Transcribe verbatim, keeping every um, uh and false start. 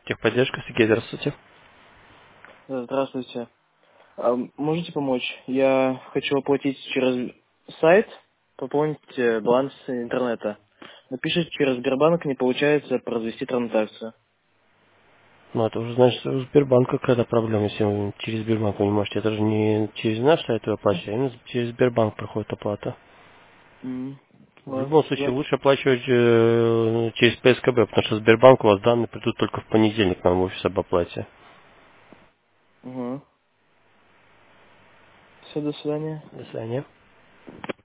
Техподдержка, Сергей, здравствуйте. Здравствуйте. А можете помочь? Я хочу оплатить через сайт, пополнить э, баланс интернета. Но пишет, через Сбербанк не получается произвести транзакцию. Ну, это уже, значит, у Сбербанка какая-то проблема, если вы через Сбербанк вы не можете. Это же не через наш сайт вы оплачиваете, а именно через Сбербанк проходит оплата. М, В ладно, любом случае, за- лучше оплачивать э, через П С К Б, потому что Сбербанк у вас данные придут только в понедельник нам в офис об оплате. Угу. Все, до свидания. До свидания.